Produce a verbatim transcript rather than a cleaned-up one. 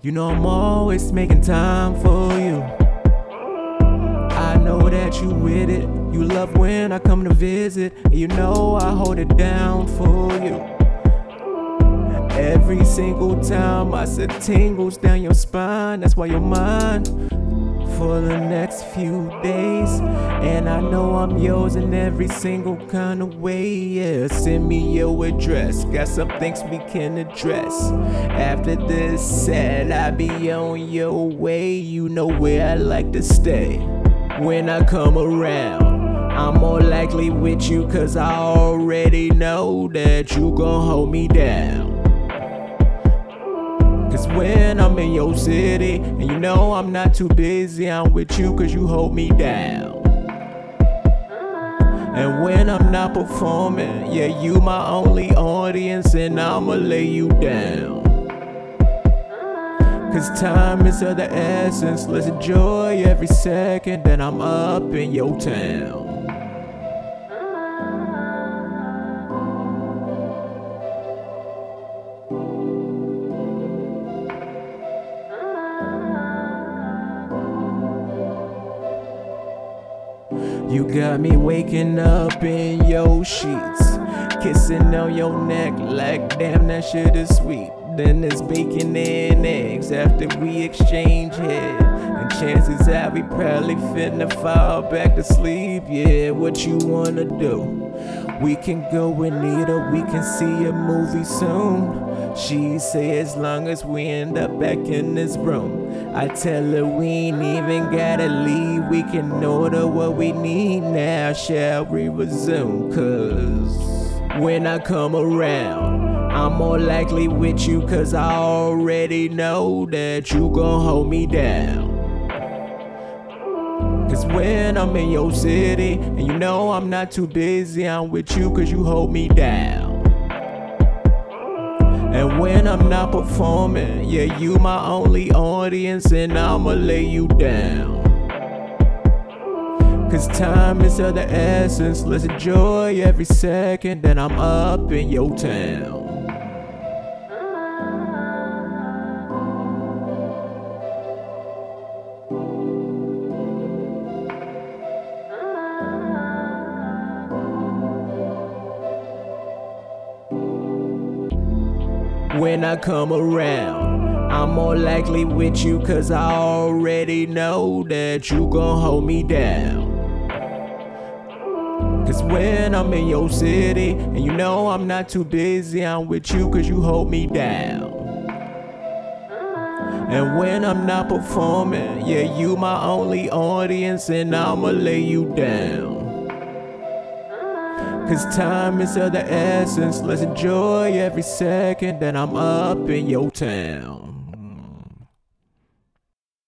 You know I'm always making time for you. I know that you with it. You love when I come to visit, and you know I hold it down for you. Every single time I set tingles down your spine, that's why you're mine for the next few days. And I know I'm yours in every single kind of way, yeah. Send me your address, got some things we can address. After this set, I'll be on your way. You know where I like to stay. When I come around, I'm more likely with you, cause I already know that you gon' hold me down. Cause when I'm in your city, and you know I'm not too busy, I'm with you cause you hold me down. And when I'm not performing, yeah, you my only audience, and I'ma lay you down. Cause time is of the essence, let's enjoy every second that I'm up in your town. You got me waking up in your sheets, kissing on your neck like damn that shit is sweet. Then there's bacon and eggs after we exchange head, and chances are we probably finna fall back to sleep. Yeah, what you wanna do? We can go and eat or we can see a movie soon. She say as long as we end up back in this room. I tell her we ain't even gotta leave, we can order what we need now. Shall we resume? Cause when I come around, I'm more likely with you, cause I already know that you gon' hold me down. Cause when I'm in your city, and you know I'm not too busy, I'm with you cause you hold me down. And when I'm not performing, yeah, you my only audience, and I'ma lay you down. Cause time is of the essence, let's enjoy every second that I'm up in your town. When I come around, I'm more likely with you, cause I already know that you gon' hold me down. Cause when I'm in your city, and you know I'm not too busy, I'm with you cause you hold me down. And when I'm not performing, yeah, you my only audience, and I'ma lay you down. Cause time is of the essence, let's enjoy every second that I'm up in your town.